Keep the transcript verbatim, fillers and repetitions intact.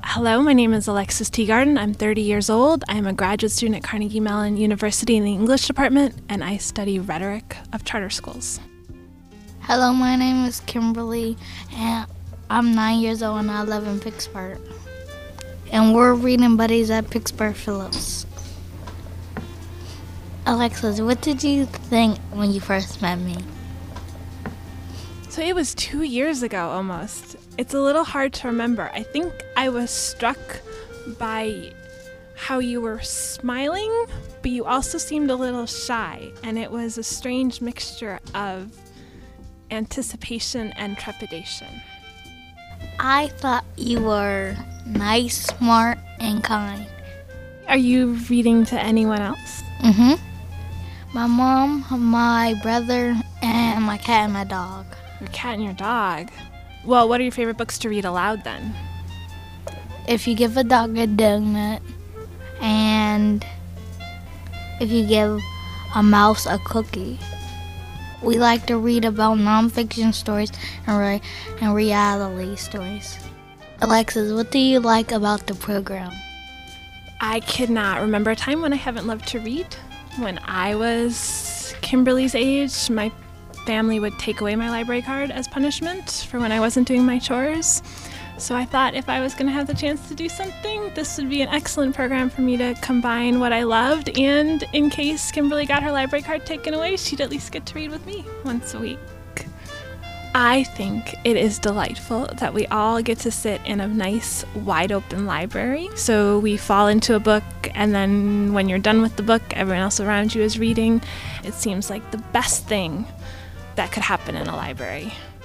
Hello, my name is Alexis Teagarden. I'm thirty years old. I'm a graduate student at Carnegie Mellon University in the English department, and I study rhetoric of charter schools. Hello, my name is Kimberly, and I'm nine years old and I live in Pittsburgh. And we're reading Buddies at Pittsburgh Phillips. Alexis, what did you think when you first met me? So it was two years ago almost. It's a little hard to remember. I think I was struck by how you were smiling, but you also seemed a little shy, and it was a strange mixture of anticipation and trepidation. I thought you were nice, smart, and kind. Are you reading to anyone else? Mm-hmm. My mom, my brother, and my cat and my dog. Your cat and your dog. Well, what are your favorite books to read aloud then? If you give a dog a donut, and if you give a mouse a cookie. We like to read about nonfiction stories and, re- and reality stories. Alexis, what do you like about the program? I cannot remember a time when I haven't loved to read. When I was Kimberly's age, my family would take away my library card as punishment for when I wasn't doing my chores. So I thought if I was going to have the chance to do something, this would be an excellent program for me to combine what I loved, and in case Kimberly got her library card taken away, she'd at least get to read with me once a week. I think it is delightful that we all get to sit in a nice, wide-open library. So we fall into a book, and then when you're done with the book, everyone else around you is reading. It seems like the best thing that could happen in a library.